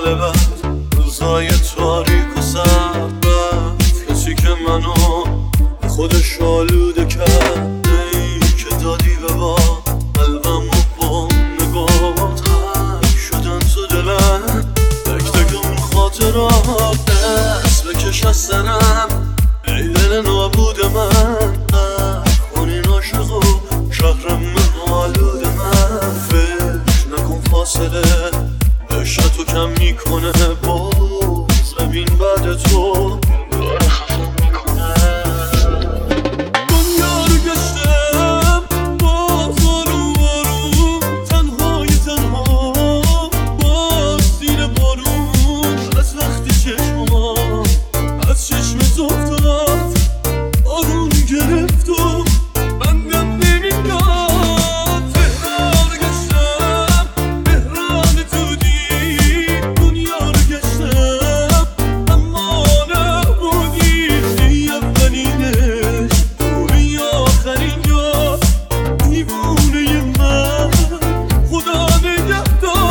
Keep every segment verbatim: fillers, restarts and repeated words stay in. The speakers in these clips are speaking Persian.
حال بد، روزای تاریک و سرد، کسی که منو به خودش آلوده کرد. ای که دادی به با قلبم و با نگات حک شدن تو دلم. تک تک اون خاطرات دست بکش از سرم، ای دل نابود من. کنین عاشق و شهرم من آلود من. فکر نکن فاصله عشق تو کم میکنه، باز ببین بعد تو داره خفم میکنه. دنیا رو گشتم باز آروم آروم، تنهای تنها باز زیر بارون. از وقتی چشمام از چشمت افتاد آروم گرفت و بندم نمیداد. تهران رو گشتم تهران تودی، دنیا رو گشتم اما نبودی. ای اولینش توی آخرین جا، دیوونه من خدا نگهدار.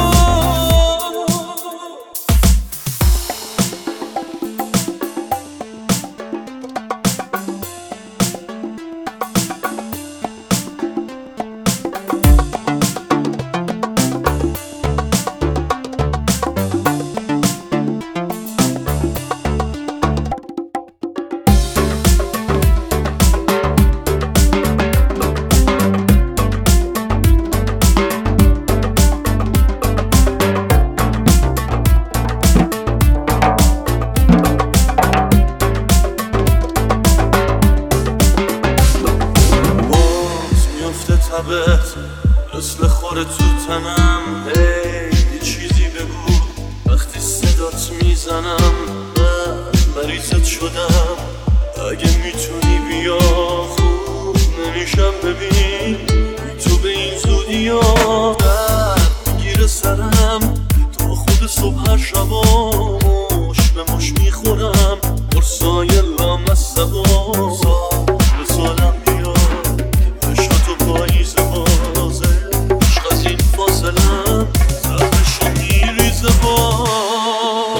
مثل خوره تو تنم، هی یه چیزی بگو وقتی صدات میزنم. من مریضت شدم، اگه میتونی بیا خوب نمیشم. ببین تو به این زودی ها درد میگیره سرم، تا خود صبح هر شبا مش به مش میخورم. قرصای لامصب و سال به سالم بیاد، عشق تو پاییز بازه. عشق از این فاصلم زهرشو میریزه باز.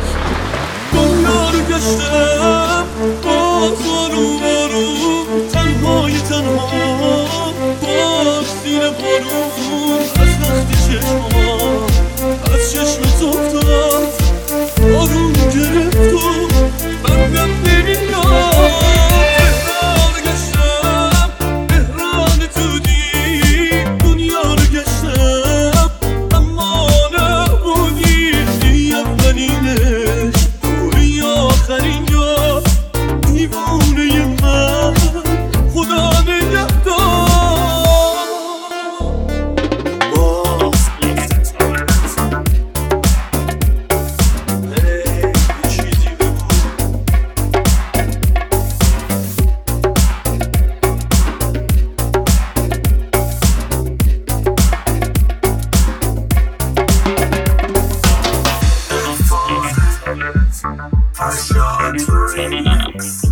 دنیا رو گشتم باز آروم آروم، تنهای تنها باز زیر بارون. از وقتی چشمام از چشمت افتاد آروم گرفت و بندم نمیداد. تهران رو گشتم تهران تودی، دنیا رو گشتم اما نبودی. ای اولینش توی آخرین جا، دیوونه من خدا نگهدار. I shot dreams.